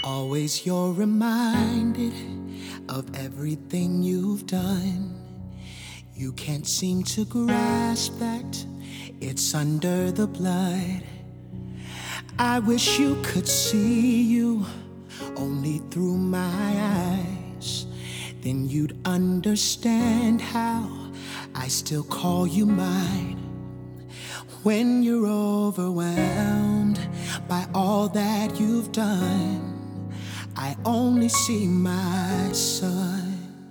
Always you're reminded of everything you've done. You can't seem to grasp that it's under the blood. I wish you could see you only through my eyes. Then you'd understand how I still call you mine. When you're overwhelmed by all that you've done, I only see my son.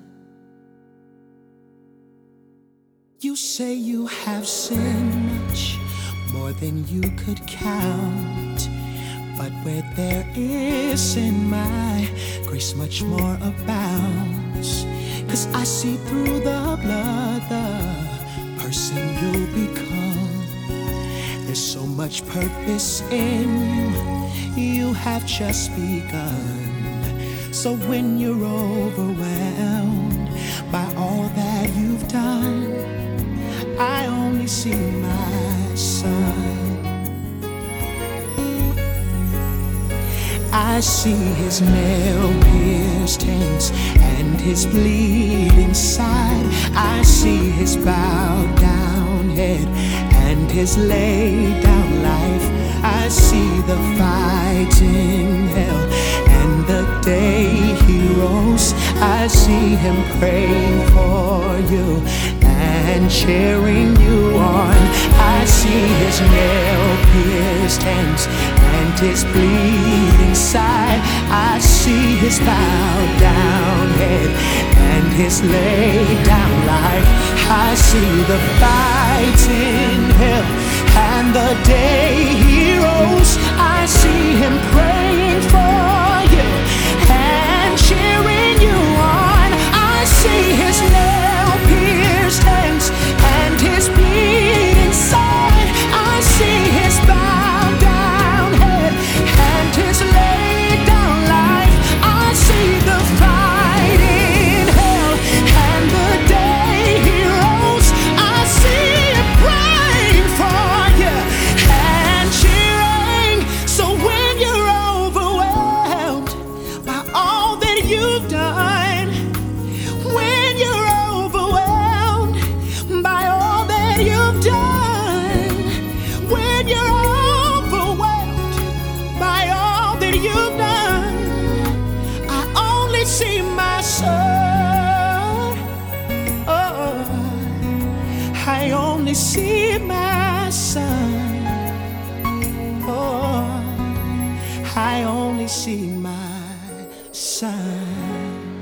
You say you have sinned much more than you could count, but where there is sin, my grace much more abounds. 'Cause I see through the blood the person you'll become. There's so much purpose in you, you have just begun. So when you're overwhelmed by all that you've done, I only see my son. I see his nail-pierced hands and his bleeding side. I see his bowed down head and his laid down life. I see the fight in hell and the day he rose. I see him praying for you and cheering you on. I see his nail-pierced hands and his bleeding side. I see his bowed down head and his laid down life. I see the fight in hell and the day he rose. I see him praying for you and cheering you on. I see his nail-pierced hands and his bleeding side. I see his bowed down head and his laid down life. I see the fight in hell and the day he rose. I see him praying for you and cheering. So when you're overwhelmed by all that you've done, when you're overwhelmed by all that you've done, when you're overwhelmed by all that you've done, I only see my son. Oh, I only see my son. Oh, I only see my son.